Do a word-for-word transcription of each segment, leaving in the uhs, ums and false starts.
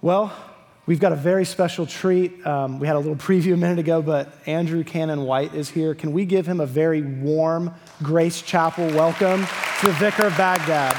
Well, we've got a very special treat. Um, we had a little preview a minute ago, but Andrew Cannon White is here. Can we give him a very warm Grace Chapel welcome to the Vicar of Baghdad?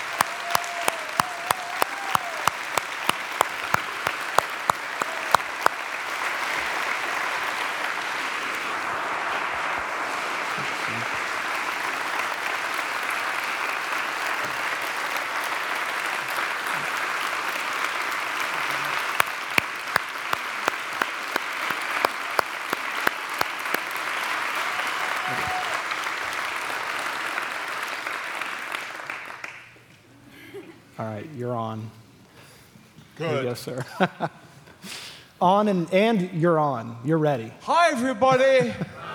All right, you're on. Good. There you go, sir. On and, and you're on. You're ready. Hi, everybody.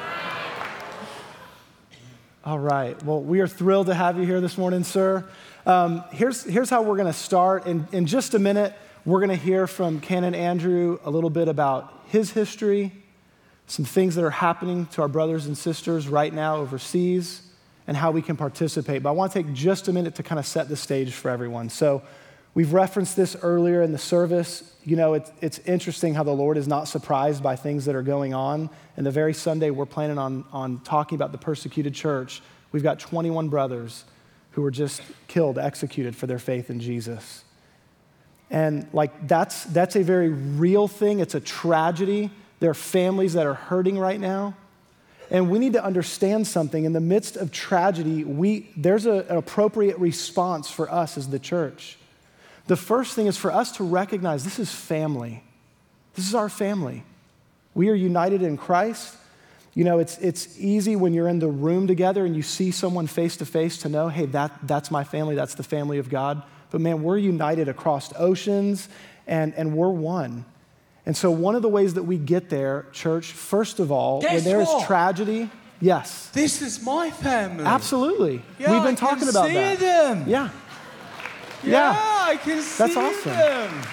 All right. Well, we are thrilled to have you here this morning, sir. Um, here's, here's how we're going to start. In, in just a minute, we're going to hear from Canon Andrew a little bit about his history, some things that are happening to our brothers and sisters right now overseas, and how we can participate. But I want to take just a minute to kind of set the stage for everyone. So we've referenced this earlier in the service. You know, it's, it's interesting how the Lord is not surprised by things that are going on. And the very Sunday we're planning on, on talking about the persecuted church, we've got twenty-one brothers who were just killed, executed for their faith in Jesus. And like that's, that's a very real thing. It's a tragedy. There are families that are hurting right now. And we need to understand something. In the midst of tragedy, we, there's a, an appropriate response for us as the church. The first thing is for us to recognize this is family. This is our family. We are united in Christ. You know, it's, it's easy when you're in the room together and you see someone face to face to know, hey, that, that's my family, that's the family of God. But man, we're united across oceans and, and we're one. And so one of the ways that we get there, church, first of all, Guess when there is what? tragedy, yes. This is my family. Absolutely. Yeah, We've been I talking can about see that. them. Yeah. Yeah, Yeah. I can see That's awesome. them.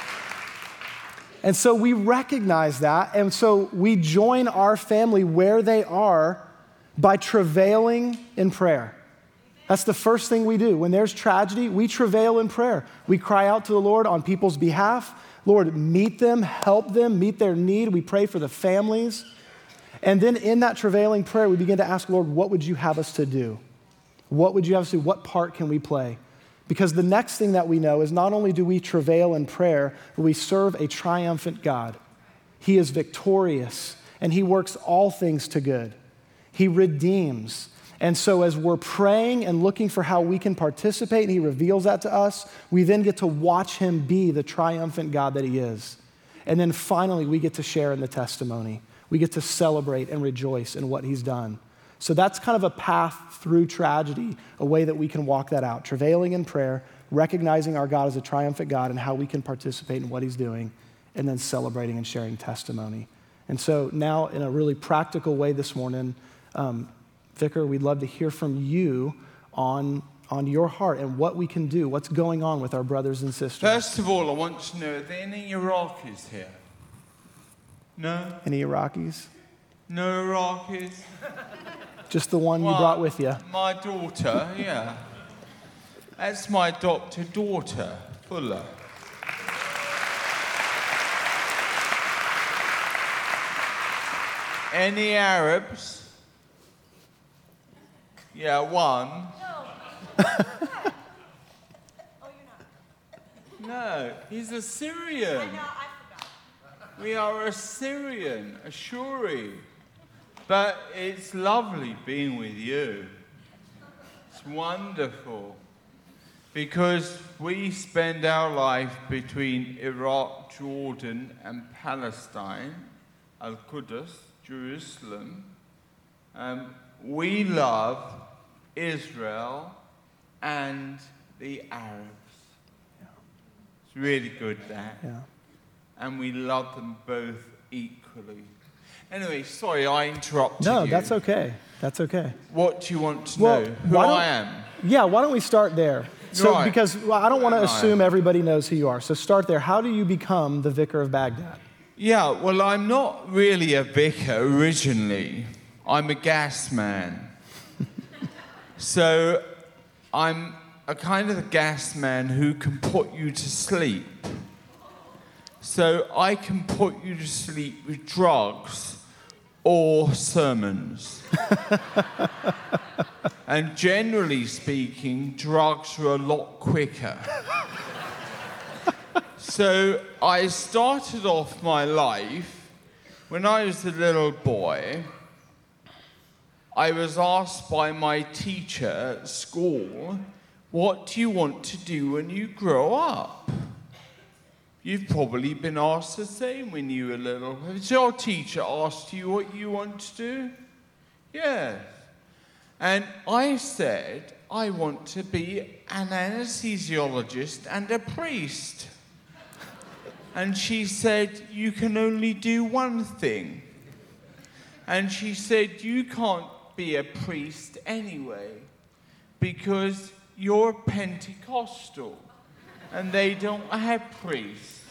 And so we recognize that, and so we join our family where they are by travailing in prayer. That's the first thing we do. When there's tragedy, we travail in prayer. We cry out to the Lord on people's behalf. Lord, meet them, help them, meet their need. We pray for the families. And then in that travailing prayer, we begin to ask, Lord, what would you have us to do? What would you have us do? What part can we play? Because the next thing that we know is not only do we travail in prayer, but we serve a triumphant God. He is victorious, and he works all things to good. He redeems. And so as we're praying and looking for how we can participate, and he reveals that to us, we then get to watch him be the triumphant God that he is. And then finally, we get to share in the testimony. We get to celebrate and rejoice in what he's done. So that's kind of a path through tragedy, a way that we can walk that out, travailing in prayer, recognizing our God as a triumphant God and how we can participate in what he's doing, and then celebrating and sharing testimony. And so now in a really practical way this morning, um, Vicar, we'd love to hear from you on, on your heart and what we can do, what's going on with our brothers and sisters. First of all, I want to know, are there any Iraqis here? No? Any Iraqis? No Iraqis? Just the one Well, you brought with you. My daughter, yeah. That's my adopted daughter, Fuller. Any Arabs? Yeah, one. No. Oh, you're not. No, he's a Syrian. I know, I forgot. We are a Syrian, a Shuri. But it's lovely being with you. It's wonderful. Because we spend our life between Iraq, Jordan, and Palestine, Al-Quds, Jerusalem. Um, we love Israel and the Arabs. Yeah. It's really good, that. Yeah. And we love them both equally. Anyway, sorry, I interrupted No, you. that's okay. That's okay. What do you want to Well, know? Who why don't- I am? Yeah, why don't we start there? So, Right. because well, I don't want to Right. assume everybody knows who you are. So start there. How do you become the Vicar of Baghdad? Yeah, well, I'm not really a vicar originally. I'm a gas man. So I'm a kind of a gas man who can put you to sleep. So I can put you to sleep with drugs or sermons. And generally speaking, drugs are a lot quicker. So I started off my life, when I was a little boy, I was asked by my teacher at school, what do you want to do when you grow up? You've probably been asked the same when you were little. Has your teacher asked you what you want to do? Yes. And I said, I want to be an anesthesiologist and a priest. And she said, you can only do one thing. And she said, you can't be a priest anyway, because you're Pentecostal, and they don't have priests.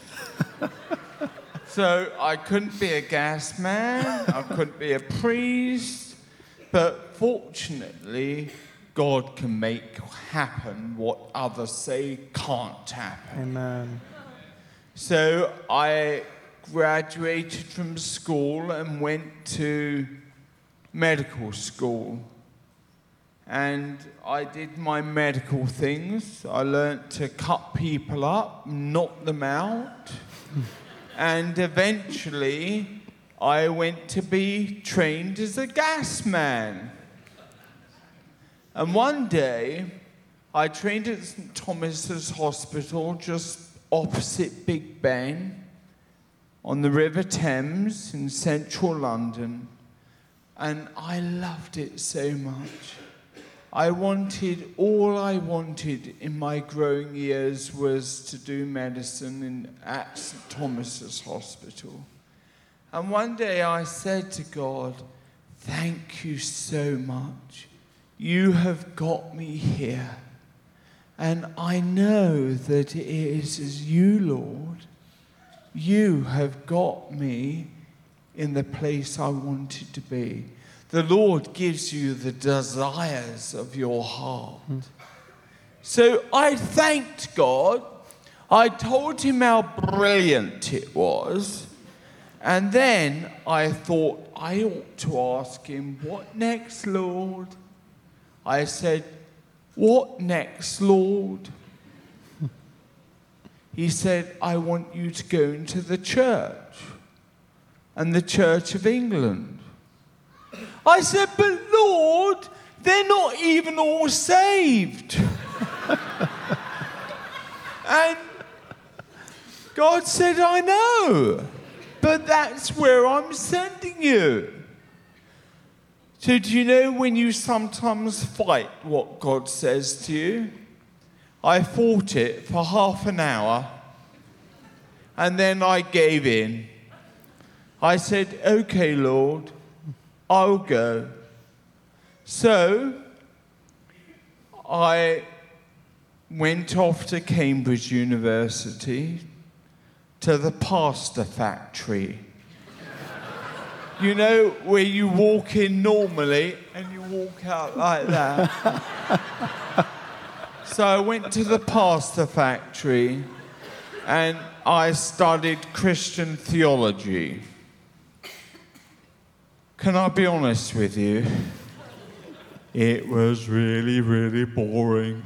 So I couldn't be a gas man, I couldn't be a priest, but fortunately, God can make happen what others say can't happen. Amen. So I graduated from school and went to medical school. And I did my medical things. I learnt to cut people up, knock them out. And eventually, I went to be trained as a gas man. And one day, I trained at Saint Thomas's Hospital, just opposite Big Ben, on the River Thames in central London. And I loved it so much. I wanted, all I wanted in my growing years was to do medicine in, at Saint Thomas's Hospital. And one day I said to God, thank you so much. You have got me here. And I know that it is you, Lord. You have got me in the place I wanted to be. The Lord gives you the desires of your heart. Mm. So I thanked God. I told him how brilliant it was. And then I thought, I ought to ask him, what next, Lord? I said, what next, Lord? He said, I want you to go into the church and the Church of England. I said, but Lord, they're not even all saved. And God said, I know, but that's where I'm sending you. So do you know when you sometimes fight what God says to you? I fought it for half an hour, and then I gave in. I said, okay, Lord, I'll go. So I went off to Cambridge University to the pastor factory. You know, where you walk in normally and you walk out like that. So I went to the pastor factory and I studied Christian theology. Can I be honest with you? It was really, really boring.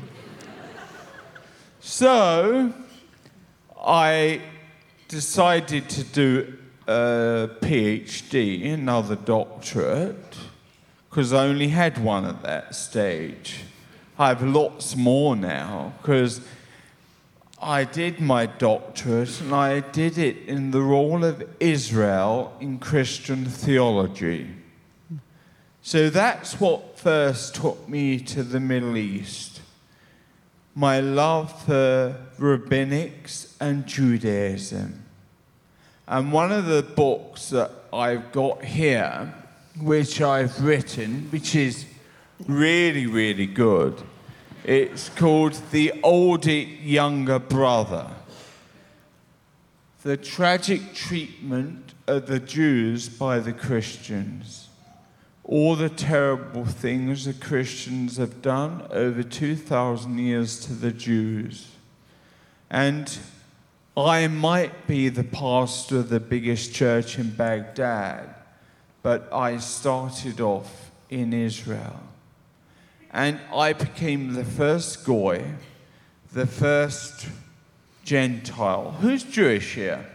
So I decided to do a PhD, another doctorate, because I only had one at that stage. I have lots more now, because I did my doctorate and I did it in the role of Israel in Christian theology. So that's what first took me to the Middle East. My love for rabbinics and Judaism. And one of the books that I've got here, which I've written, which is really, really good, it's called The Older Younger Brother. The Tragic Treatment of the Jews by the Christians. All the terrible things the Christians have done over two thousand years to the Jews. And I might be the pastor of the biggest church in Baghdad, but I started off in Israel. And I became the first Goy, the first Gentile. Who's Jewish here?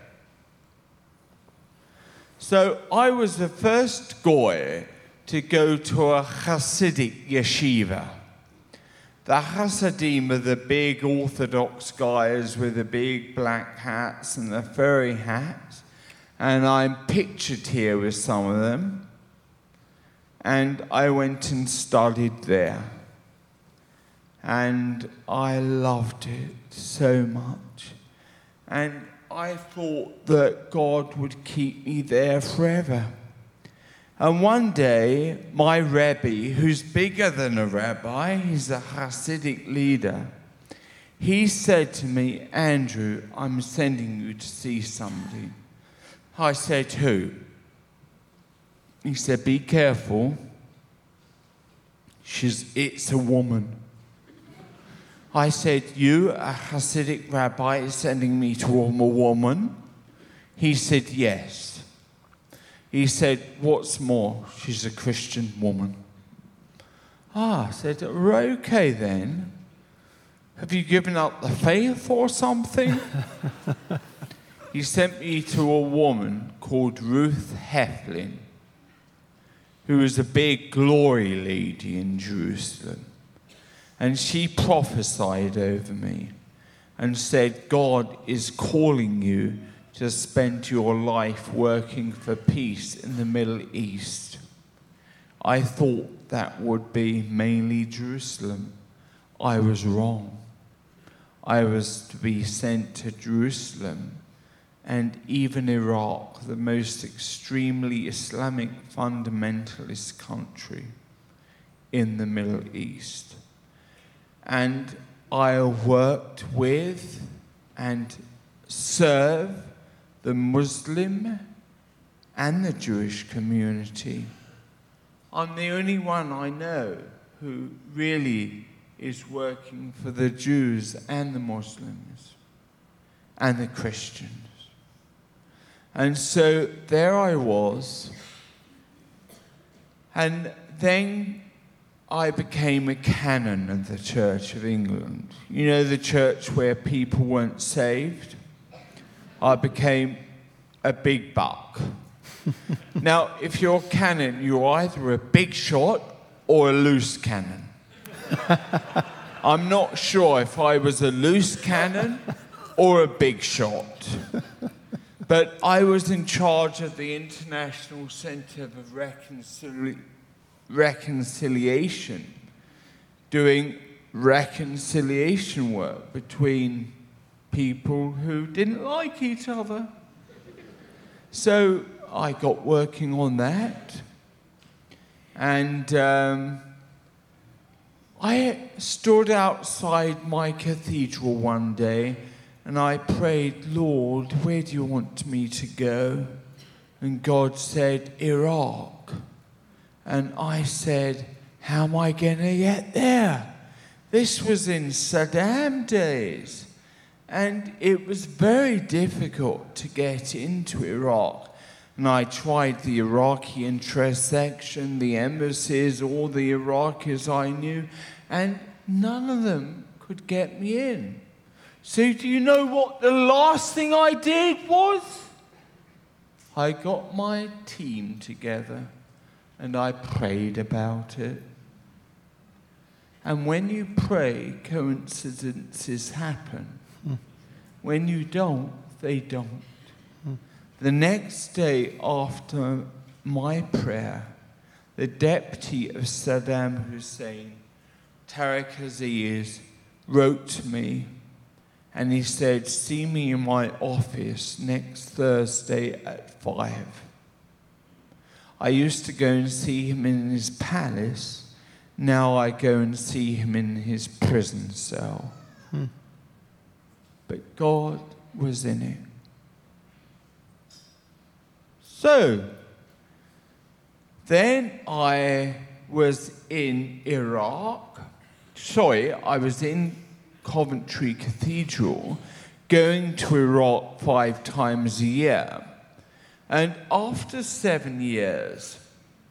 So I was the first Goy to go to a Hasidic yeshiva. The Hasidim are the big Orthodox guys with the big black hats and the furry hats. And I'm pictured here with some of them. And I went and studied there. And I loved it so much. And I thought that God would keep me there forever. And one day, my Rebbe, who's bigger than a rabbi, he's a Hasidic leader, he said to me, Andrew, I'm sending you to see somebody. I said, who? He said, be careful. She's, it's a woman. I said, you, a Hasidic rabbi, is sending me to a woman? He said, yes. He said, what's more, she's a Christian woman. Ah, I said, okay then. Have you given up the faith or something? He sent me to a woman called Ruth Heflin, who was a big glory lady in Jerusalem. And she prophesied over me and said, God is calling you to spend your life working for peace in the Middle East. I thought that would be mainly Jerusalem. I was wrong. I was to be sent to Jerusalem and even Iraq, the most extremely Islamic fundamentalist country in the Middle East. And I worked with and served the Muslim and the Jewish community. I'm the only one I know who really is working for the Jews and the Muslims and the Christians. And so there I was, and then I became a canon of the Church of England. You know, the church where people weren't saved? I became a big buck. Now, if you're a canon, you're either a big shot or a loose cannon. I'm not sure if I was a loose cannon or a big shot. But I was in charge of the International Centre of Reconcili- Reconciliation, doing reconciliation work between people who didn't like each other. So I got working on that. And um, I stood outside my cathedral one day and I prayed, Lord, where do you want me to go? And God said, Iraq. And I said, how am I going to get there? This was in Saddam days. And it was very difficult to get into Iraq. And I tried the Iraqi intersection, the embassies, all the Iraqis I knew, and none of them could get me in. So do you know what the last thing I did was? I got my team together and I prayed about it. And when you pray, coincidences happen. When you don't, they don't. Mm. The next day after my prayer, the deputy of Saddam Hussein, Tariq Aziz, wrote to me and he said, see me in my office next Thursday at five. I used to go and see him in his palace. Now I go and see him in his prison cell. Mm. But God was in it. So, then I was in Iraq. Sorry, I was in Coventry Cathedral going to Iraq five times a year. And after seven years,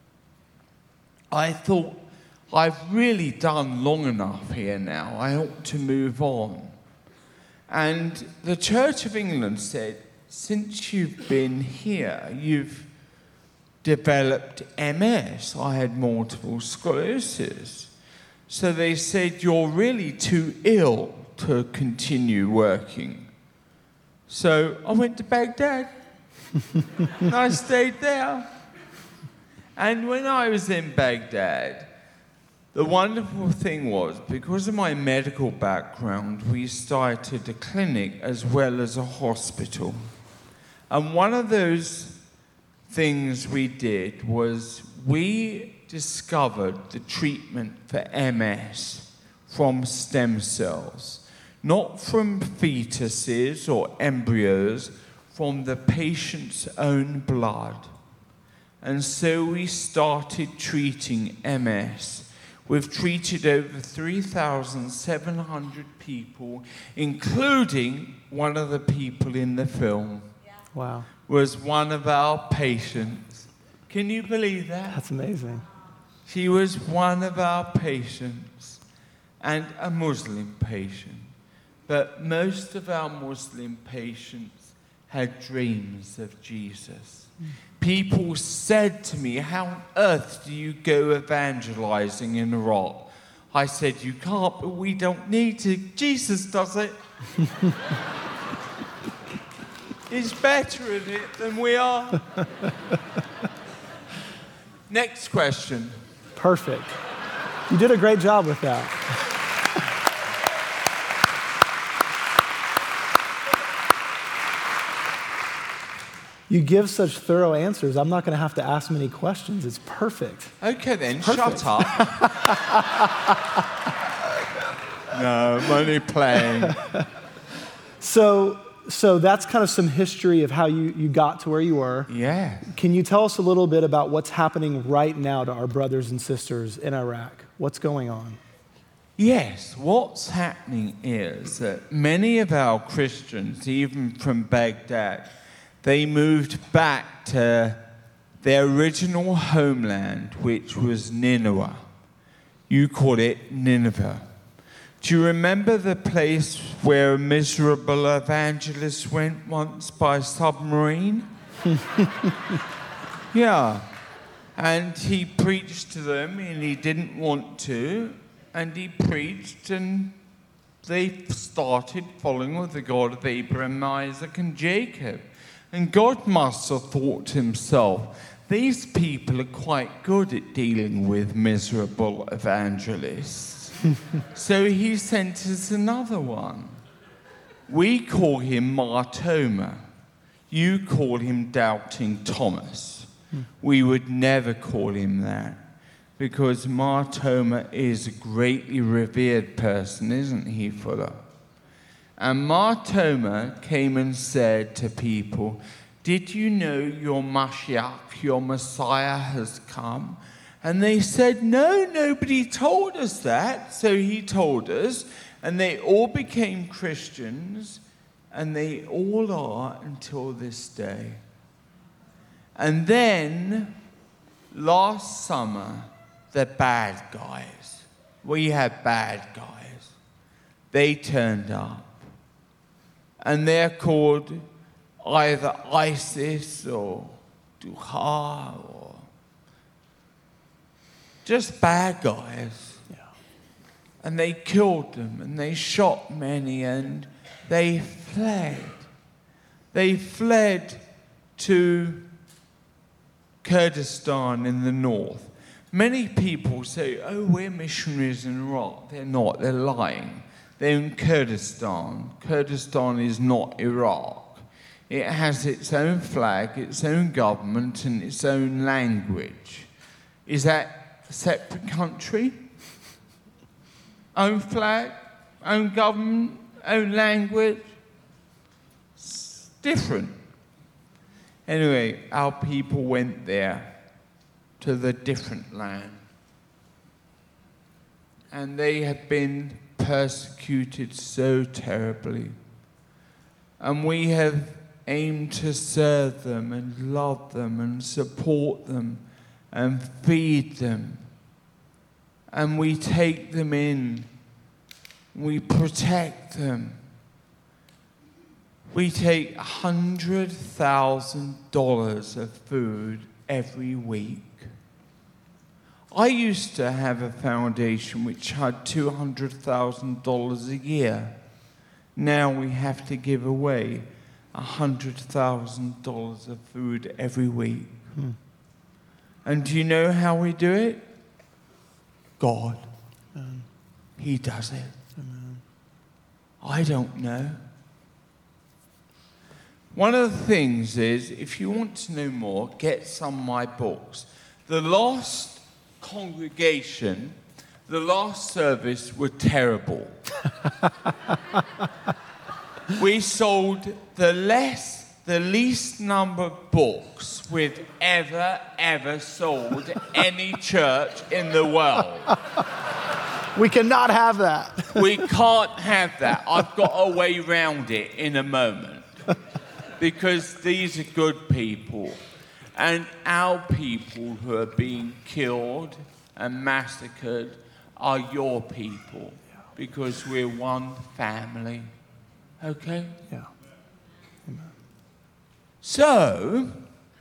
I thought, I've really done long enough here now. I ought to move on. And the Church of England said, since you've been here, you've developed M S. I had multiple sclerosis. So they said, you're really too ill to continue working. So I went to Baghdad. And I stayed there. And when I was in Baghdad, the wonderful thing was, because of my medical background, we started a clinic as well as a hospital. And one of those things we did was we discovered the treatment for M S from stem cells, not from fetuses or embryos, from the patient's own blood. And so we started treating M S. We've treated over three thousand seven hundred people, including one of the people in the film. Yeah. Wow. Was one of our patients. Can you believe that? That's amazing. She was one of our patients and a Muslim patient. But most of our Muslim patients had dreams of Jesus. Mm. People said to me, how on earth do you go evangelizing in Iraq? I said, you can't, but we don't need to. Jesus does it. He's better at it than we are. Next question. Perfect. You did a great job with that. You give such thorough answers, I'm not going to have to ask many questions. It's perfect. Okay then, perfect. Shut up. No, I'm only playing. So, so that's kind of some history of how you, you got to where you were. Yeah. Can you tell us a little bit about what's happening right now to our brothers and sisters in Iraq? What's going on? Yes, what's happening is that many of our Christians, even from Baghdad, they moved back to their original homeland, which was Nineveh. You call it Nineveh. Do you remember the place where a miserable evangelist went once by submarine? Yeah. And he preached to them, and he didn't want to, and he preached, and they started following with the God of Abraham, Isaac, and Jacob. And God must have thought to himself, these people are quite good at dealing with miserable evangelists. So he sent us another one. We call him Mar Thoma. You call him Doubting Thomas. We would never call him that, because Mar Thoma is a greatly revered person, isn't he, Fuller? And Mar Thoma came and said to people, did you know your Mashiach, your Messiah, has come? And they said, no, nobody told us that. So he told us, and they all became Christians, and they all are until this day. And then, last summer, the bad guys, we had bad guys, they turned up. And they're called either ISIS or Duha or just bad guys. Yeah. And they killed them, and they shot many, and they fled. They fled to Kurdistan in the north. Many people say, oh, we're missionaries in Iraq. They're not, they're lying. They're in Kurdistan. Kurdistan is not Iraq. It has its own flag, its own government, and its own language. Is that a separate country? Own flag, own government, own language? It's different. Anyway, our people went there to the different land. And they had been persecuted so terribly. And we have aimed to serve them and love them and support them and feed them. And we take them in. We protect them. We take one hundred thousand dollars of food every week. I used to have a foundation which had two hundred thousand dollars a year. Now we have to give away one hundred thousand dollars of food every week. Hmm. And do you know how we do it? God. Amen. He does it. Amen. I don't know. One of the things is, if you want to know more, get some of my books. The last congregation, the last service were terrible. We sold the less, the least number of books we've ever, ever sold any church in the world. We cannot have that. We can't have that. I've got a way round it in a moment. Because these are good people. And our people who are being killed and massacred are your people. Because we're one family. Okay? Yeah. Amen. So,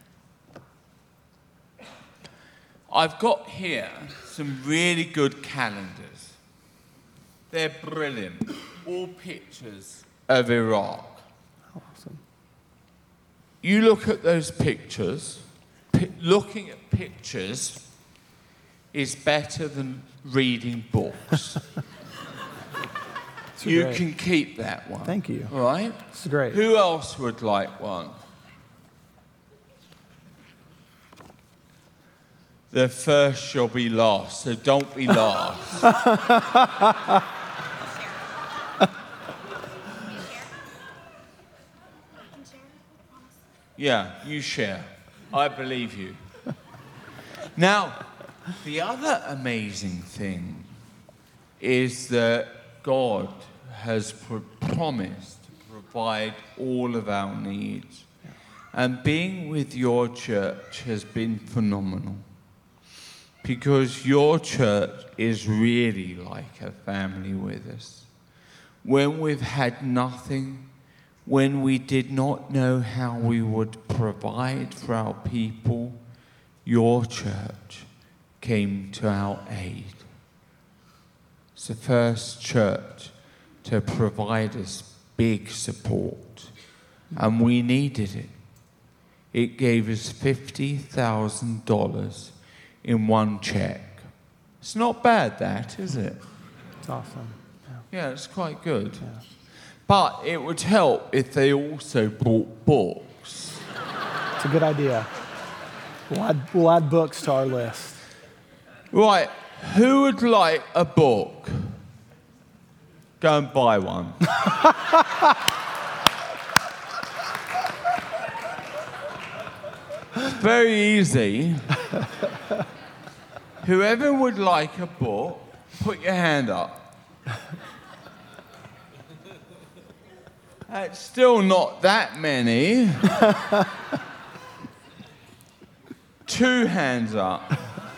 I've got here some really good calendars. They're brilliant. All pictures of Iraq. Awesome. You look at those pictures, P- looking at pictures is better than reading books. You great. can keep that one. Thank you. All right? It's great. Who else would like one? The first shall be last, so don't be last. Yeah, you share. I believe you. Now, the other amazing thing is that God has pr- promised to provide all of our needs. And being with your church has been phenomenal. Because your church is really like a family with us. When we've had nothing, when we did not know how we would provide for our people, your church came to our aid. It's the first church to provide us big support, and we needed it. It gave us fifty thousand dollars in one check. It's not bad, that, is it? It's awesome. Yeah, yeah it's quite good. Yeah. But it would help if they also bought books. It's a good idea. We'll add, we'll add books to our list. Right, who would like a book? Go and buy one. It's very easy. Whoever would like a book, put your hand up. That's still not that many. Two hands up.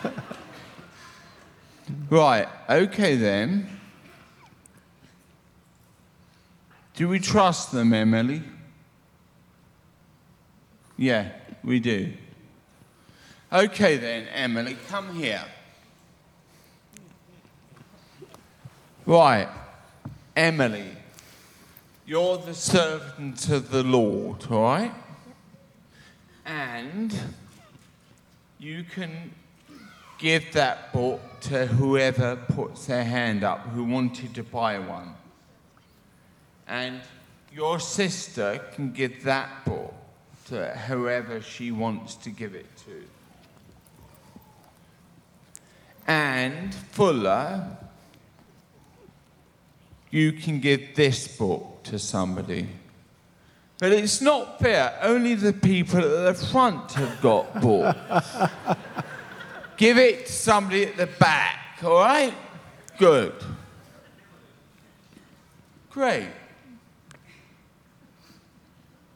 Right, okay then. Do we trust them, Emily? Yeah, we do. Okay then, Emily, come here. Right, Emily. You're the servant of the Lord, all right? And you can give that book to whoever puts their hand up who wanted to buy one. And your sister can give that book to whoever she wants to give it to. And Fuller, you can give this book to somebody. But it's not fair. Only the people at the front have got books. Give it to somebody at the back, all right? Good. Great.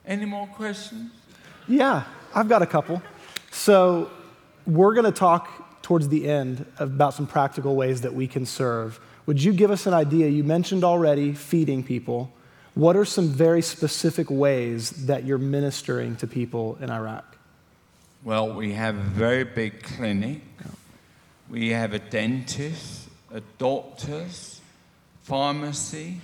Any more questions? Yeah, I've got a couple. So we're going to talk towards the end about some practical ways that we can serve. Would you give us an idea? You mentioned already feeding people. What are some very specific ways that you're ministering to people in Iraq? Well, we have a very big clinic. We have a dentist, a doctor's, pharmacy,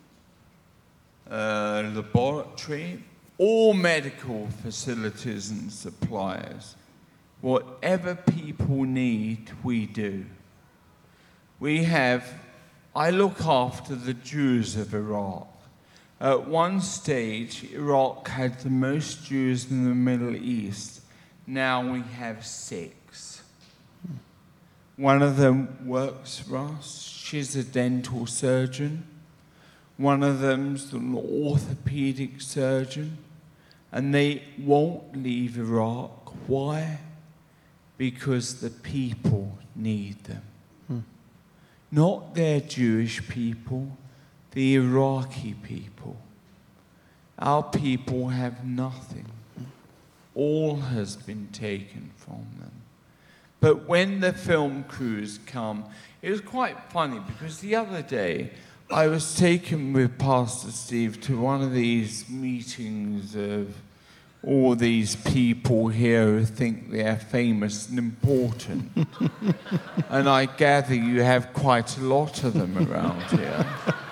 a laboratory, all medical facilities and suppliers. Whatever people need, we do. We have, I look after the Jews of Iraq. At one stage, Iraq had the most Jews in the Middle East. Now we have six. One of them works for us. She's a dental surgeon. One of them's an orthopedic surgeon. And they won't leave Iraq. Why? Because the people need them. Hmm. Not their Jewish people, the Iraqi people. Our people have nothing. All has been taken from them. But when the film crews come, it was quite funny because the other day I was taken with Pastor Steve to one of these meetings of all these people here who think they're famous and important. And I gather you have quite a lot of them around here.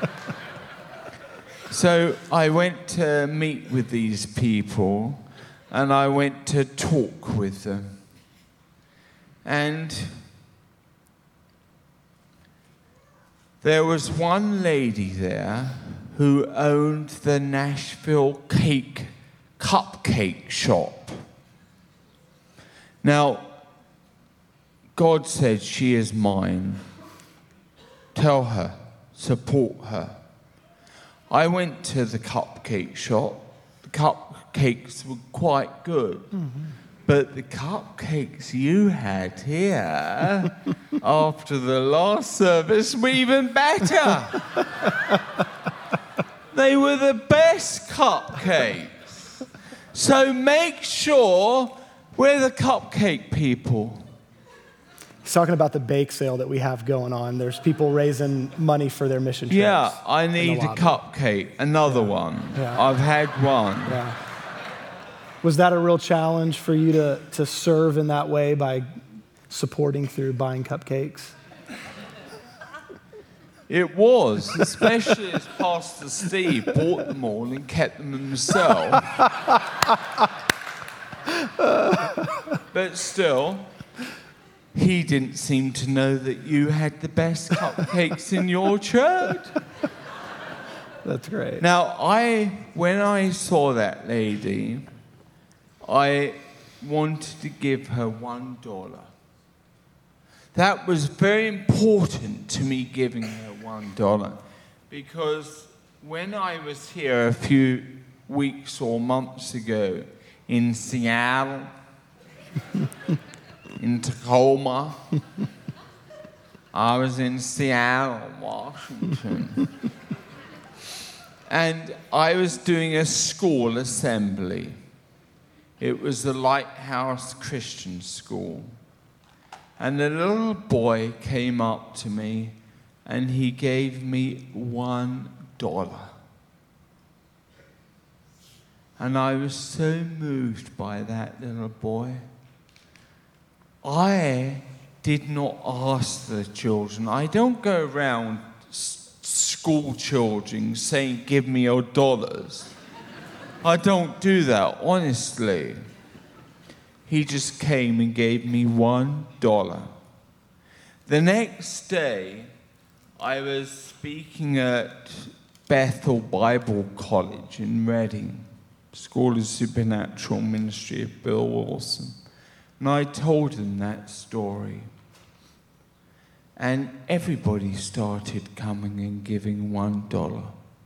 So I went to meet with these people, and I went to talk with them. And there was one lady there who owned the Nashville cake cupcake shop. Now, God said, she is mine. Tell her, support her. I went to the cupcake shop. The cupcakes were quite good. Mm-hmm. But the cupcakes you had here after the last service were even better. They were the best cupcakes. So make sure we're the cupcake people. He's talking about the bake sale that we have going on. There's people raising money for their mission trips. Yeah, I need a cupcake, another yeah. one. Yeah. I've had one. Yeah. Was that a real challenge for you to, to serve in that way by supporting through buying cupcakes? It was, especially as Pastor Steve bought them all and kept them himself. But still, he didn't seem to know that you had the best cupcakes in your church. That's great. Now, I, when I saw that lady, I wanted to give her one dollar. That was very important to me, giving her one dollar, because when I was here a few weeks or months ago in Seattle, in Tacoma, I was in Seattle, Washington, and I was doing a school assembly. It was the Lighthouse Christian School. And a little boy came up to me and he gave me one dollar. And I was so moved by that little boy. I did not ask the children. I don't go around s- school children saying, give me your dollars. I don't do that, honestly. He just came and gave me one dollar. The next day, I was speaking at Bethel Bible College in Reading, School of Supernatural Ministry of Bill Wilson. And I told them that story. And everybody started coming and giving one dollar.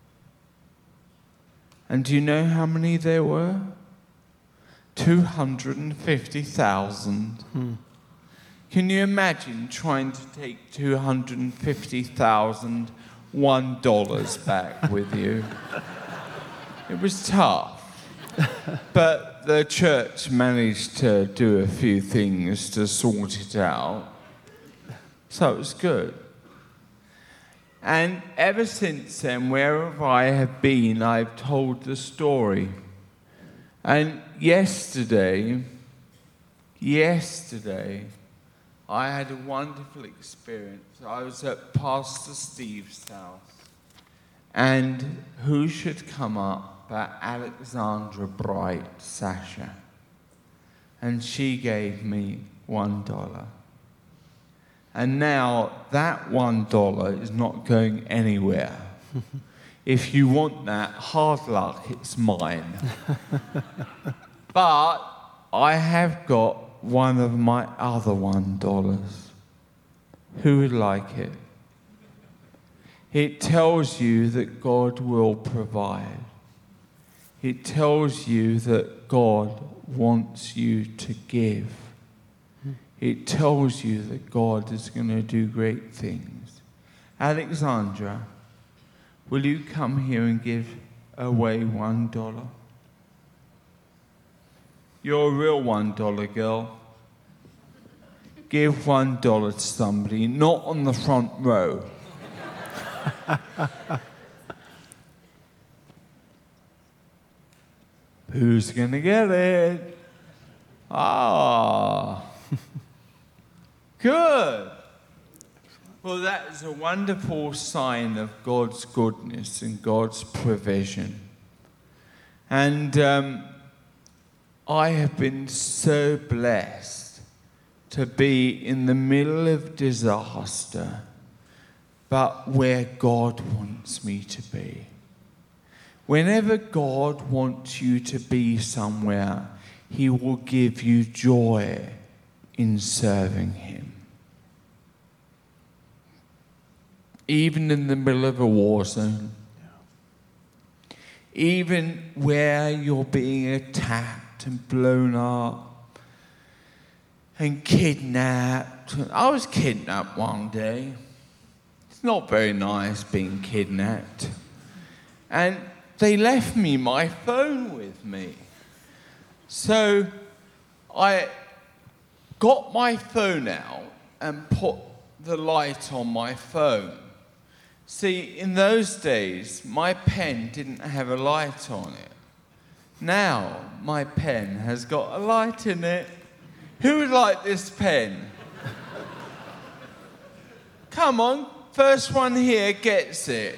And do you know how many there were? two hundred fifty thousand. Hmm. Can you imagine trying to take two hundred fifty thousand one dollars back with you? It was tough. But the church managed to do a few things to sort it out. So it was good. And ever since then, wherever I have been, I've told the story. And yesterday, yesterday, I had a wonderful experience. I was at Pastor Steve's house. And who should come up but Alexandra Bright, Sasha. And she gave me one dollar. And now that one dollar is not going anywhere. If you want that, hard luck, it's mine. But I have got one of my other one dollars. Who would like it? It tells you that God will provide. It tells you that God wants you to give. It tells you that God is going to do great things. Alexandra, will you come here and give away one dollar? You're a real one dollar girl. Give one dollar to somebody, not on the front row. Who's going to get it? Ah. Good. Well, that is a wonderful sign of God's goodness and God's provision. And um, I have been so blessed to be in the middle of disaster, but where God wants me to be. Whenever God wants you to be somewhere, He will give you joy in serving Him. Even in the middle of a war zone. Even where you're being attacked and blown up and kidnapped. I was kidnapped one day. It's not very nice being kidnapped. And they left me my phone with me. So I got my phone out and put the light on my phone. See, in those days, my pen didn't have a light on it. Now, my pen has got a light in it. Who would like this pen? Come on, first one here gets it.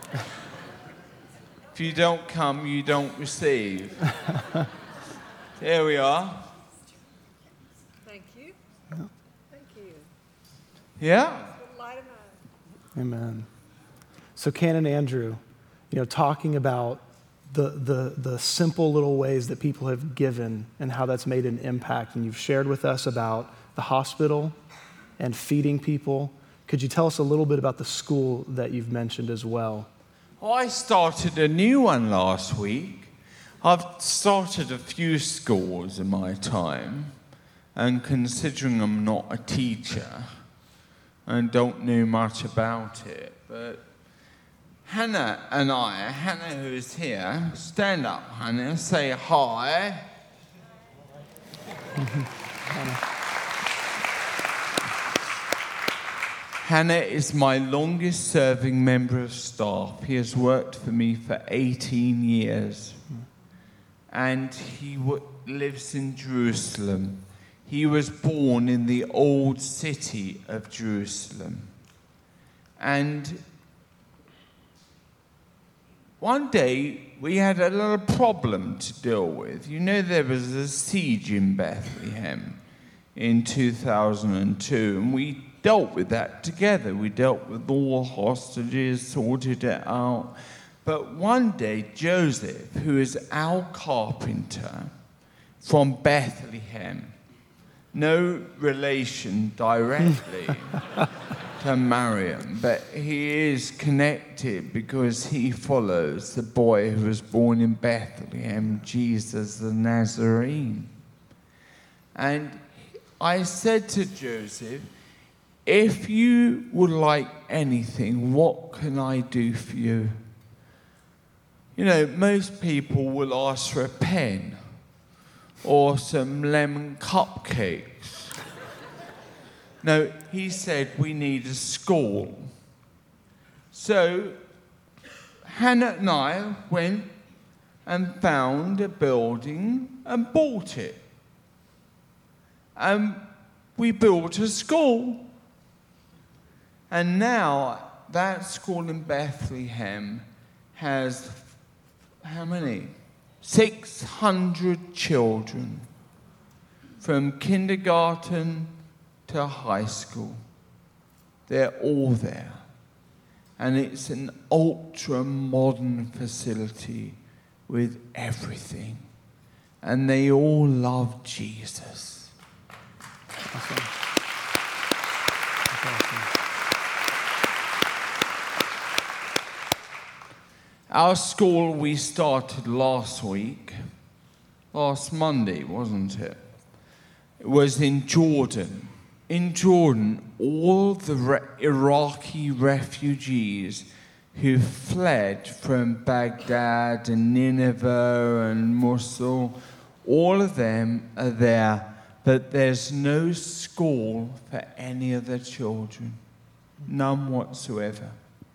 If you don't come, you don't receive. There we are. Thank you. Thank you. Yeah? Light 'em up. Amen. So Canon Andrew, you know, talking about the, the, the simple little ways that people have given and how that's made an impact. And you've shared with us about the hospital and feeding people. Could you tell us a little bit about the school that you've mentioned as well? Well, I started a new one last week. I've started a few schools in my time, and considering I'm not a teacher and don't know much about it, but Hannah and I, Hannah who's here, stand up, Hannah, say hi. Hannah is my longest serving member of staff. He has worked for me for eighteen years. And he w- lives in Jerusalem. He was born in the old city of Jerusalem. And one day, we had a little problem to deal with. You know, there was a siege in Bethlehem in two thousand two, and we dealt with that together. We dealt with all the hostages, sorted it out. But one day, Joseph, who is our carpenter from Bethlehem, no relation directly to Mariam, but he is connected because he follows the boy who was born in Bethlehem, Jesus the Nazarene. And I said to Joseph, if you would like anything, what can I do for you? You know, most people will ask for a pen or some lemon cupcakes. No, he said we need a school. So Hannah and I went and found a building and bought it. And we built a school. And now that school in Bethlehem has, how many? six hundred children from kindergarten to high school. They're all there. And it's an ultra-modern facility with everything. And they all love Jesus. Awesome. That's awesome. Our school we started last week, last Monday, wasn't it? It was in Jordan. In Jordan, all the re- Iraqi refugees who fled from Baghdad and Nineveh and Mosul, all of them are there, but there's no school for any of the children, none whatsoever.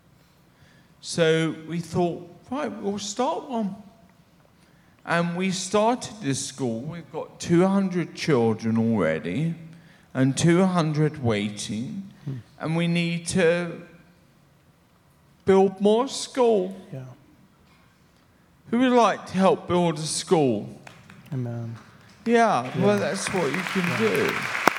So we thought, right, we'll start one. And we started this school. We've got two hundred children already and two hundred waiting. Hmm. And we need to build more school. Yeah. Who would like to help build a school? Amen. Yeah, Yeah. well, that's what you can Yeah. do.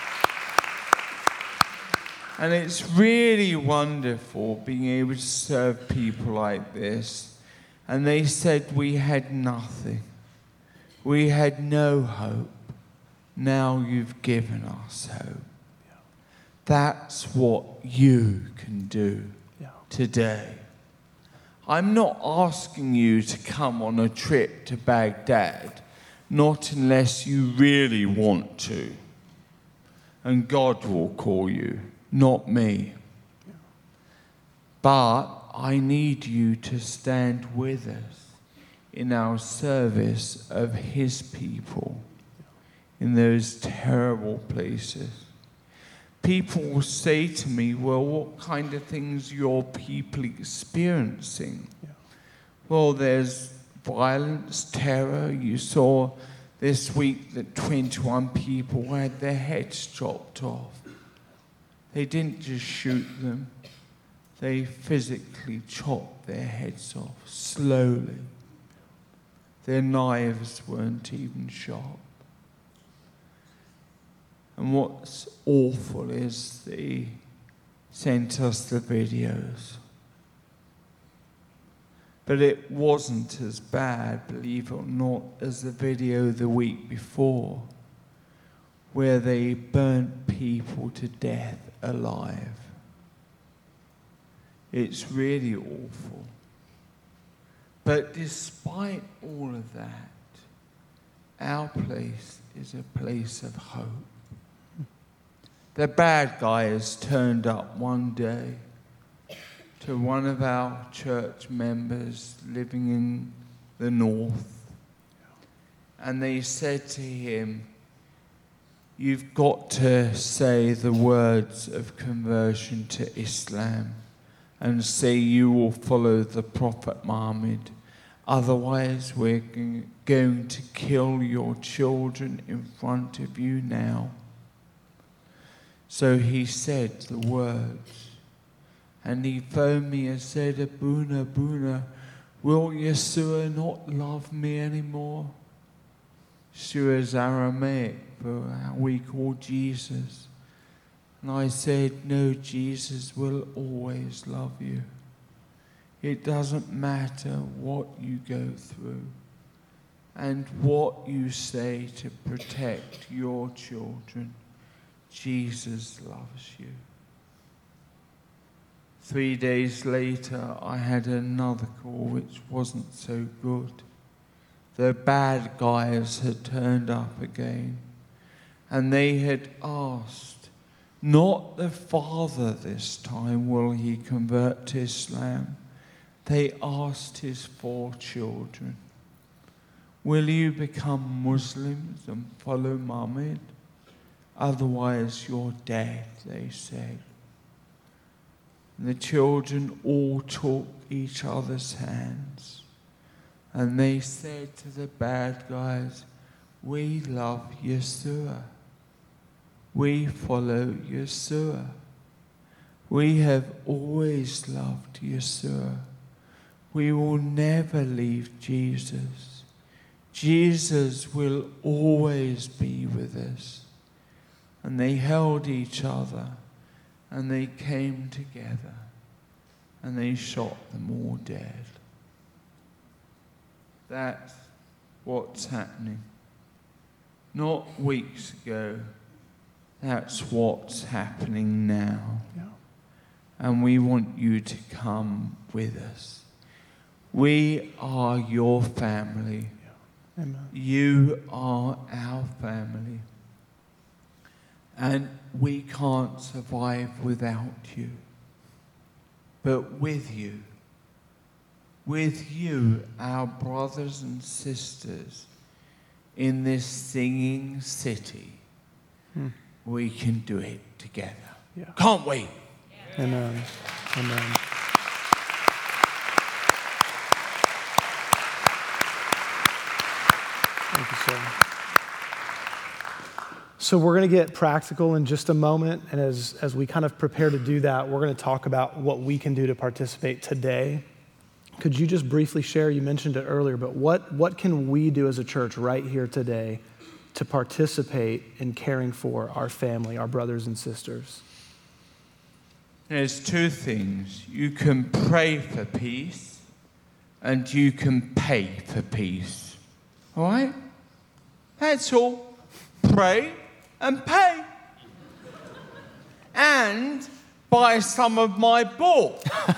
And it's really wonderful being able to serve people like this. And they said we had nothing. We had no hope. Now you've given us hope. Yeah. That's what you can do Yeah. today. I'm not asking you to come on a trip to Baghdad, not unless you really want to. And God will call you. Not me. Yeah. But I need you to stand with us in our service of His people in those terrible places. People will say to me, well, what kind of things are your people experiencing? Yeah. Well, there's violence, terror. You saw this week that twenty-one people had their heads chopped off. They didn't just shoot them. They physically chopped their heads off, slowly. Their knives weren't even sharp. And what's awful is they sent us the videos. But it wasn't as bad, believe it or not, as the video the week before, where they burnt people to death alive. It's really awful. But despite all of that, our place is a place of hope. The bad guys turned up one day to one of our church members living in the north, and they said to him, you've got to say the words of conversion to Islam and say you will follow the Prophet Muhammad. Otherwise, we're going to kill your children in front of you now. So he said the words. And he phoned me and said, Abuna, Abuna, will Yeshua not love me anymore? Yeshua is Aramaic for how we call Jesus. And I said, no, Jesus will always love you. It doesn't matter what you go through and what you say to protect your children. Jesus loves you. Three days later, I had another call which wasn't so good. The bad guys had turned up again, and they had asked, not the father this time will he convert to Islam. they asked his four children, will you become Muslims and follow Muhammad? Otherwise you're dead, they said. And the children all took each other's hands and they said to the bad guys, we love Yeshua. We follow Yeshua. We have always loved Yeshua. We will never leave Jesus. Jesus will always be with us. And they held each other and they came together and they shot them all dead. That's what's happening. Not weeks ago. That's what's happening now. Yeah. And we want you to come with us. We are your family. Yeah. Amen. You are our family. And we can't survive without you. But with you, with you, our brothers and sisters in this singing city, hmm. we can do it together. Yeah. Can't we? Amen. Amen. Thank you, sir. So we're going to get practical in just a moment, and as, as we kind of prepare to do that, we're going to talk about what we can do to participate today. Could you just briefly share, you mentioned it earlier, but what, what can we do as a church right here today to participate in caring for our family, our brothers and sisters? There's two things. You can pray for peace and you can pay for peace. All right? That's all. Pray and pay. And buy some of my book.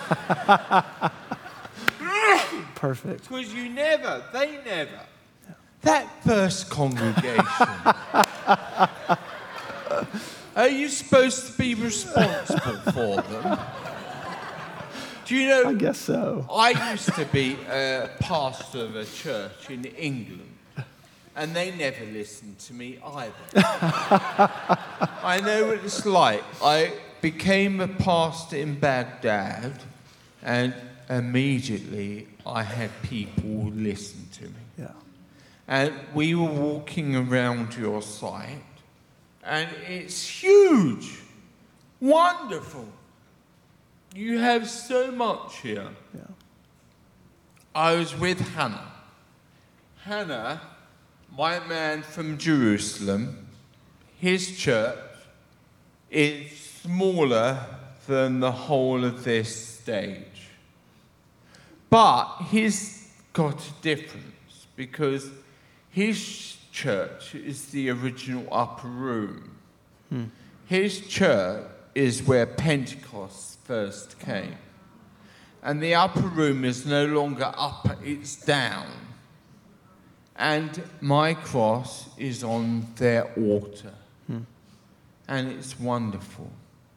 Perfect. Because you never, they never. Yeah. That first congregation. Are you supposed to be responsible for them? Do you know? I guess so. I used to be a pastor of a church in England, and they never listened to me either. I know what it's like. I became a pastor in Baghdad, and immediately I had people listen to me. Yeah. And we were walking around your site, and it's huge, wonderful. You have so much here. Yeah. I was with Hannah. Hannah, my man from Jerusalem, his church is smaller than the whole of this stage. But he's got a difference because his church is the original upper room. Hmm. His church is where Pentecost first came. And the upper room is no longer upper, it's down. And my cross is on their altar. Hmm. And it's wonderful.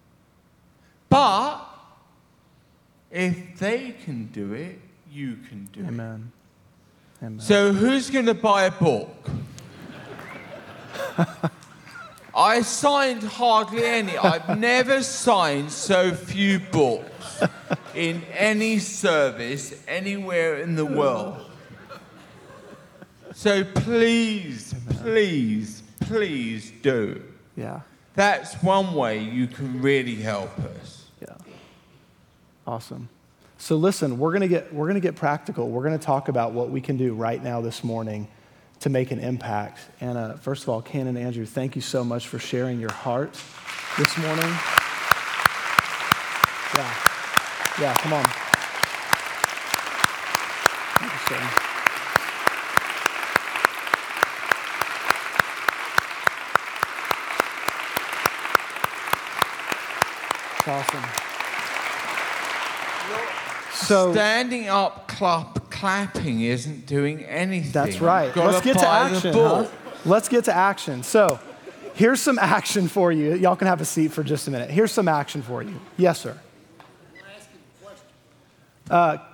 But if they can do it, you can do Amen. it. Amen. So who's going to buy a book? I signed hardly any. I've never signed so few books in any service anywhere in the world. So please, please, please do. Yeah. That's one way you can really help us. Yeah. Awesome. So listen, we're gonna get we're gonna get practical. We're gonna talk about what we can do right now this morning to make an impact. And uh, first of all, Ken and Andrew, thank you so much for sharing your heart this morning. Yeah. Yeah, come on. Thank you, sir. Awesome. So standing up, clap, clapping isn't doing anything. That's right. Let's get to action. Huh? Let's get to action. So here's some action for you. Y'all can have a seat for just a minute. Here's some action for you. Yes, sir. Can I ask you a question? Uh,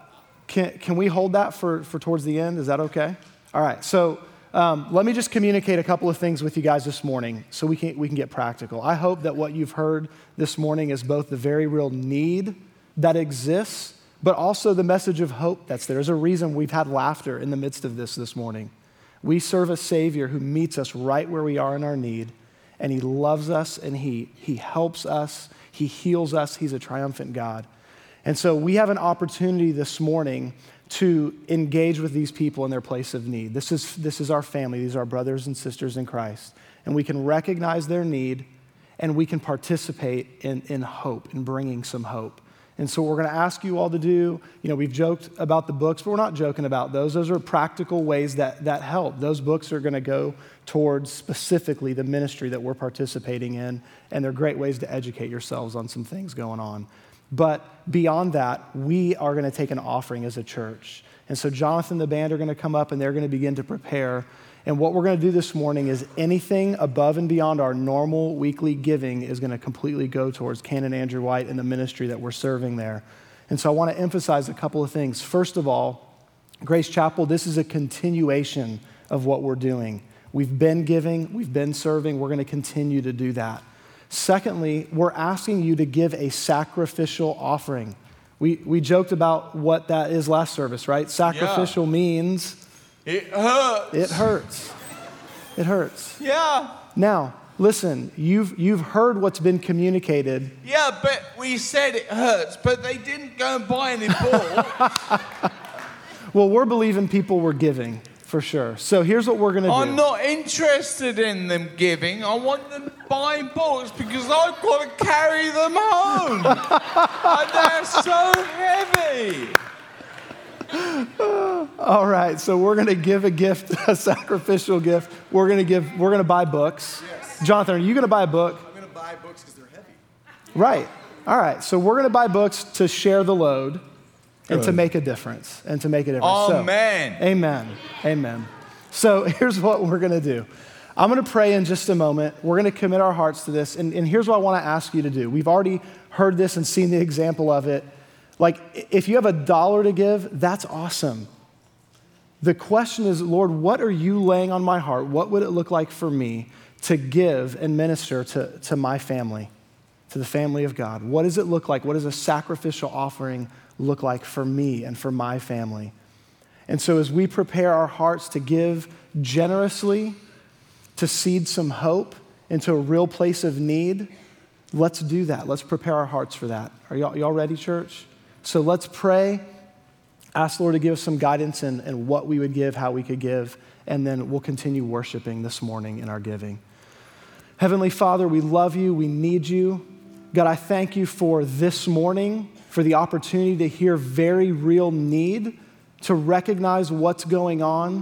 Can, can we hold that for, for towards the end? Is that okay? All right, so um, let me just communicate a couple of things with you guys this morning so we can, we can get practical. I hope that what you've heard this morning is both the very real need that exists, but also the message of hope that's there. There's a reason we've had laughter in the midst of this this morning. We serve a Savior who meets us right where we are in our need, and he loves us, and he, he helps us, he heals us. He's a triumphant God. And so we have an opportunity this morning to engage with these people in their place of need. This is, this is our family. These are our brothers and sisters in Christ. And we can recognize their need, and we can participate in, in hope, in bringing some hope. And so what we're going to ask you all to do, you know, we've joked about the books, but we're not joking about those. Those are practical ways that, that help. Those books are going to go towards specifically the ministry that we're participating in, and they're great ways to educate yourselves on some things going on. But beyond that, we are going to take an offering as a church. And so Jonathan and the band are going to come up, and they're going to begin to prepare. And what we're going to do this morning is anything above and beyond our normal weekly giving is going to completely go towards Canon Andrew White and the ministry that we're serving there. And so I want to emphasize a couple of things. First of all, Grace Chapel, this is a continuation of what we're doing. We've been giving, we've been serving, we're going to continue to do that. Secondly, we're asking you to give a sacrificial offering. We, we joked about what that is last service, right? Sacrificial yeah. means... It hurts. It hurts. It hurts. Yeah. Now, listen, you've you've heard what's been communicated. Yeah, but we said it hurts, but they didn't go and buy any balls. Well, we're believing people were giving, for sure. So here's what we're going to do. I'm not interested in them giving. I want them buying balls because I've got to carry them home. And they're so heavy. All right, so we're going to give a gift, a sacrificial gift. We're going to give. We're going to buy books. Yes. Jonathan, are you going to buy a book? I'm going to buy books because they're heavy. Right. All right. So we're going to buy books to share the load and Good. to make a difference. And to make a difference. Oh, so, man. Amen. Amen. So here's what we're going to do. I'm going to pray in just a moment. We're going to commit our hearts to this. And, and here's what I want to ask you to do. We've already heard this and seen the example of it. Like, if you have a dollar to give, that's awesome. The question is, Lord, what are you laying on my heart? What would it look like for me to give and minister to, to my family, to the family of God? What does it look like? What does a sacrificial offering look like for me and for my family? And so as we prepare our hearts to give generously, to seed some hope into a real place of need, let's do that. Let's prepare our hearts for that. Are y'all, y'all ready, church? So let's pray, ask the Lord to give us some guidance in, in what we would give, how we could give, and then we'll continue worshiping this morning in our giving. Heavenly Father, we love you, we need you. God, I thank you for this morning, for the opportunity to hear very real need, to recognize what's going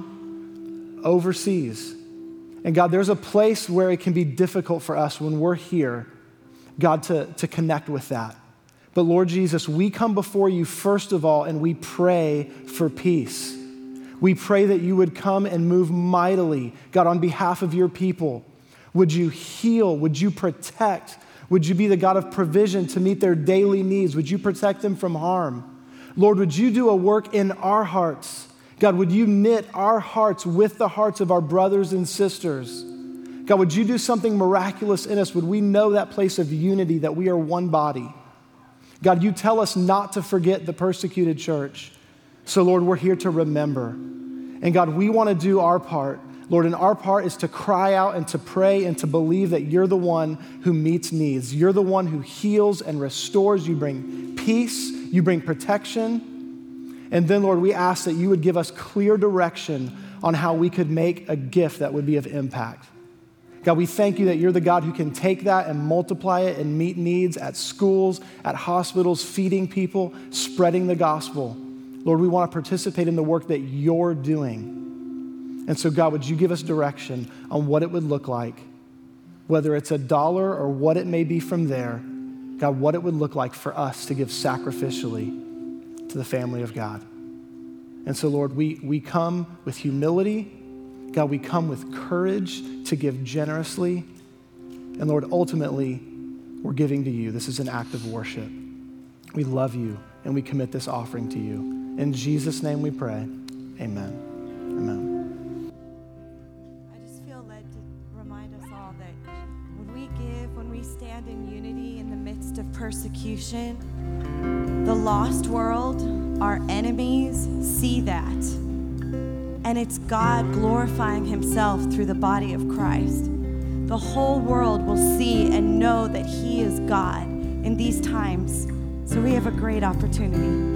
on overseas. And God, there's a place where it can be difficult for us when we're here, God, to, to connect with that. But Lord Jesus, we come before you first of all, and we pray for peace. We pray that you would come and move mightily, God, on behalf of your people. Would you heal? Would you protect? Would you be the God of provision to meet their daily needs? Would you protect them from harm? Lord, would you do a work in our hearts? God, would you knit our hearts with the hearts of our brothers and sisters? God, would you do something miraculous in us? Would we know that place of unity, that we are one body? God, you tell us not to forget the persecuted church. So, Lord, we're here to remember. And God, we want to do our part. Lord, and our part is to cry out and to pray and to believe that you're the one who meets needs. You're the one who heals and restores. You bring peace. You bring protection. And then, Lord, we ask that you would give us clear direction on how we could make a gift that would be of impact. God, we thank you that you're the God who can take that and multiply it and meet needs at schools, at hospitals, feeding people, spreading the gospel. Lord, we want to participate in the work that you're doing. And so, God, would you give us direction on what it would look like, whether it's a dollar or what it may be from there, God, what it would look like for us to give sacrificially to the family of God. And so, Lord, we, we come with humility. God, we come with courage to give generously. And Lord, ultimately, we're giving to you. This is an act of worship. We love you, and we commit this offering to you. In Jesus' name we pray. Amen. Amen. I just feel led to remind us all that when we give, when we stand in unity in the midst of persecution, the lost world, our enemies, see that. And it's God glorifying himself through the body of Christ. The whole world will see and know that he is God in these times. So we have a great opportunity.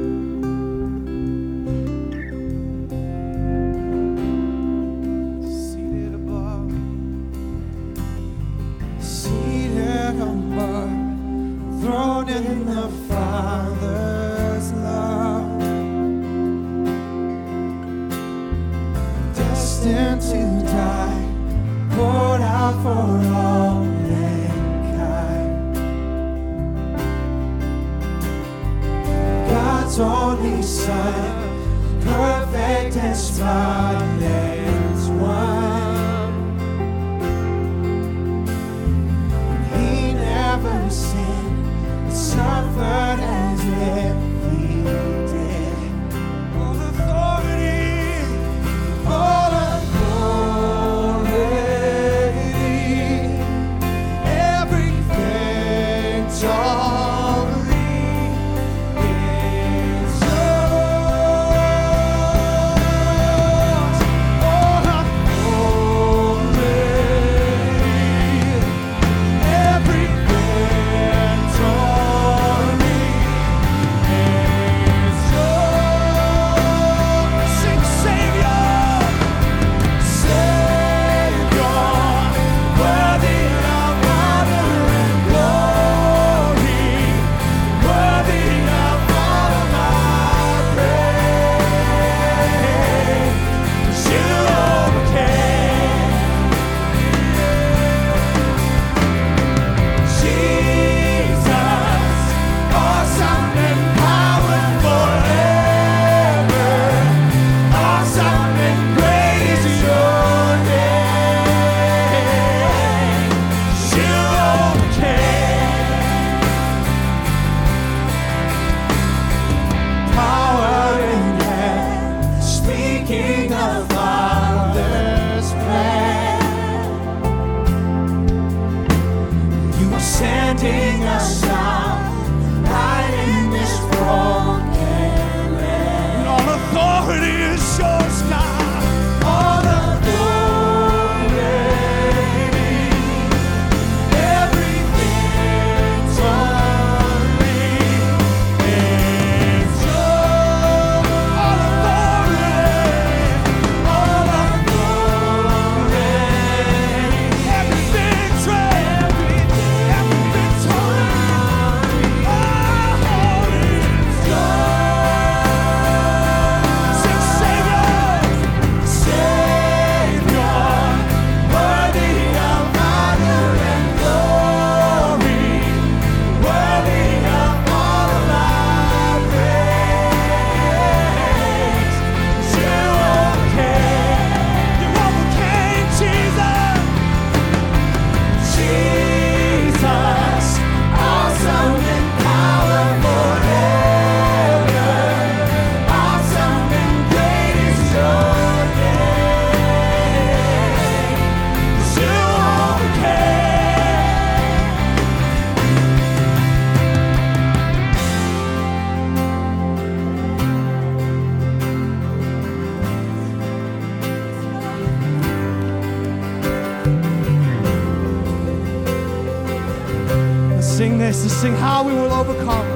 Sing this and sing how we will overcome.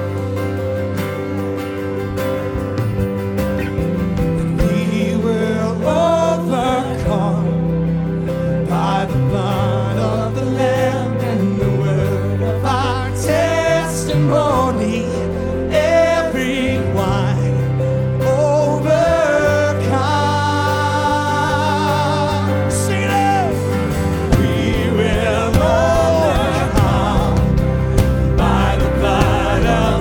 And we will overcome by the blood of the Lamb and the word of our testimony. Everyone overcome. Sing it out. We will overcome by the blood of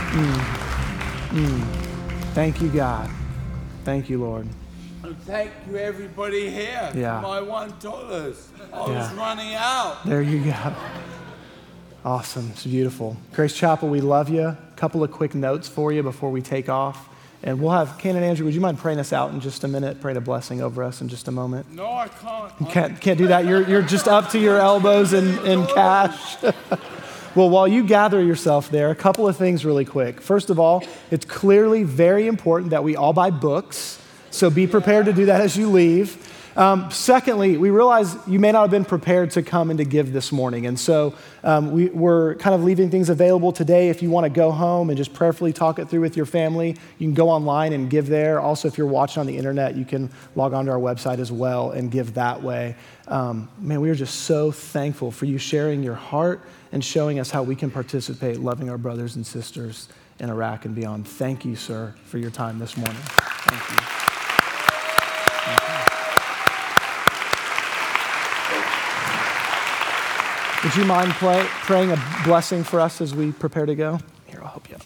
Mm. Thank you, God. Thank you, Lord. And thank you, everybody here, Yeah. for my one dollar. I Yeah. was running out. There you go. Awesome. It's beautiful. Grace Chapel, we love you. A couple of quick notes for you before we take off. And we'll have, Ken and Andrew, would you mind praying us out in just a minute? Praying a blessing over us in just a moment. No, I can't. You can't, can't do that. You're, you're just up to your elbows in, in cash. Well, while you gather yourself there, a couple of things really quick. First of all, it's clearly very important that we all buy books. So be prepared to do that as you leave. Um, secondly, we realize you may not have been prepared to come and to give this morning. And so um, we, we're kind of leaving things available today. If you want to go home and just prayerfully talk it through with your family, you can go online and give there. Also, if you're watching on the internet, you can log onto our website as well and give that way. Um, man, we are just so thankful for you sharing your heart and showing us how we can participate, loving our brothers and sisters in Iraq and beyond. Thank you, sir, for your time this morning. Thank you. Thank you. Would you mind play, praying a blessing for us as we prepare to go? Here, I'll help you out.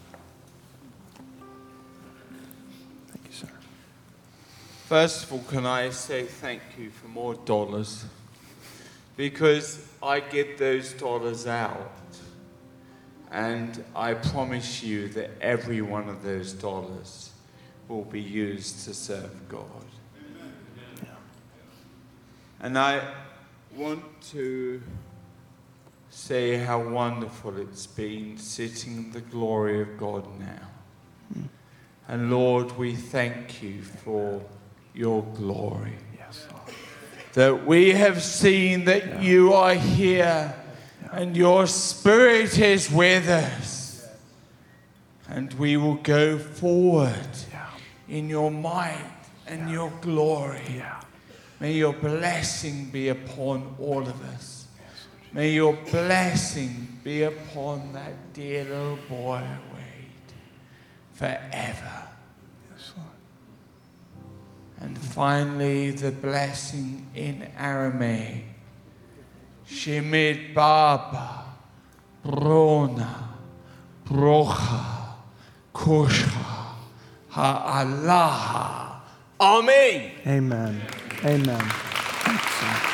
Thank you, sir. First of all, can I say thank you for more dollars? Because I get those dollars out. And I promise you that every one of those dollars will be used to serve God. Yeah. And I want to say how wonderful it's been sitting in the glory of God now. Mm. And Lord, we thank you for your glory. Yes, Lord. That we have seen that yeah. you are here yeah. and your Spirit is with us. And we will go forward yeah. in your might and yeah. your glory. Yeah. May your blessing be upon all of us. May your blessing be upon that dear little boy, Wade, forever. Yes, Lord. And finally, the blessing in Aramaic. Shemid Baba, Rona, Brocha, Kusha, Ha'alaha. Amen. Amen. Amen. Thanks, sir.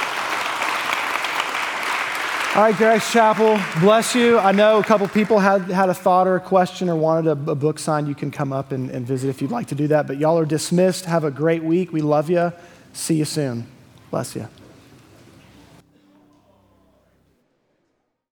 All right, Grace Chapel, bless you. I know a couple people had, had a thought or a question or wanted a, a book signed. You can come up and, and visit if you'd like to do that. But y'all are dismissed. Have a great week. We love you. See you soon. Bless you.